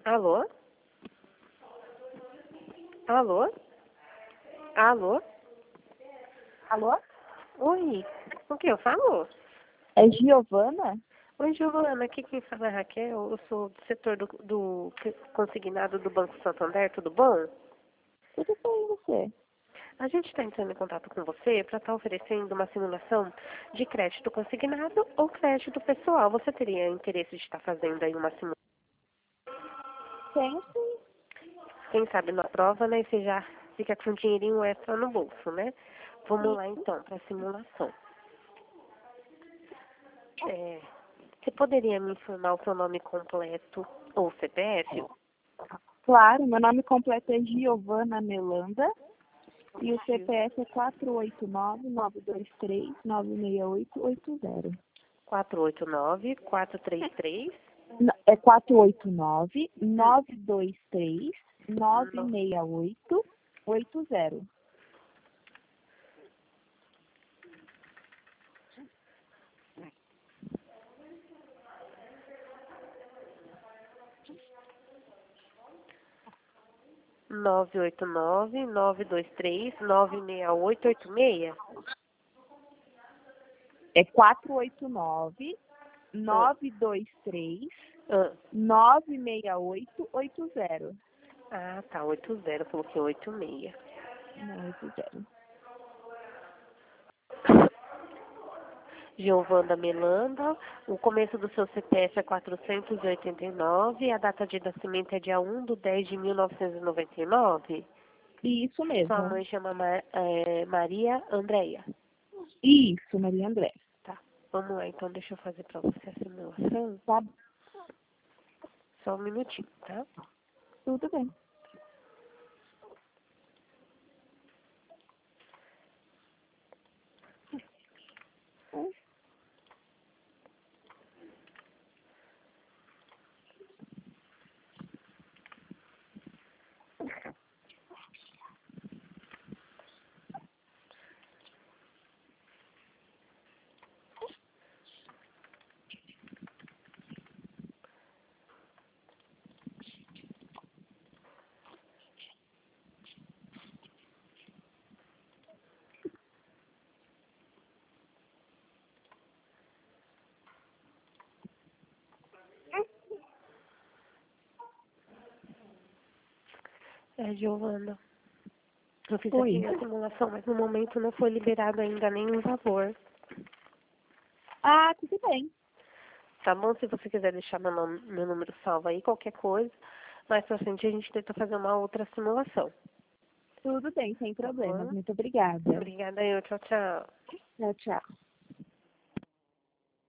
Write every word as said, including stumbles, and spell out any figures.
Alô? Alô? Alô? Alô? Oi, com quem eu falo? É Giovana? Oi, Giovana, aqui quem fala é Raquel, eu sou do setor do, do consignado do Banco Santander, tudo bom? Tudo bem, e você? A gente está entrando em contato com você para estar oferecendo uma simulação de crédito consignado ou crédito pessoal. Você teria interesse de estar fazendo aí uma simulação? Tenho sim. Quem sabe na prova, né, você já fica com um dinheirinho extra no bolso, né? Vamos lá então para a simulação. É, você poderia me informar o seu nome completo ou C P F? Claro, meu nome completo é Giovana Melanda e o C P F é quatro oito nove, nove dois três, nove seis oito oito zero. quatro oito nove, quatro três três. É quatro oito nove, nove dois três, nove seis oito oito zero. nove oito nove, nove dois três, nove seis oito oito seis? É quatro oito nove, nove dois três, Ah, nove seis oito oito zero. ah, tá, oito zero, coloquei oito seis. Não, oito zero. Giovana Melanda, o começo do seu C P F é quatrocentos e oitenta e nove, a data de nascimento é dia um de dez de mil novecentos e noventa e nove. Isso Sua mesmo. mãe chama Ma- é, Maria Andréia. Isso, Maria André. Tá, vamos lá, então deixa eu fazer pra você a simulação. Tá Só um minutinho, tá? tudo bem. É, Giovana, eu fiz Oi. aqui a simulação, mas no momento não foi liberado ainda nenhum valor. Ah, tudo bem. Tá bom? Se você quiser deixar meu, nome, meu número salvo aí, qualquer coisa, mais pra frente a gente tenta fazer uma outra simulação. Tudo bem, sem Tá problemas. bom? Muito obrigada. Obrigada eu, tchau, tchau. Tchau, tchau.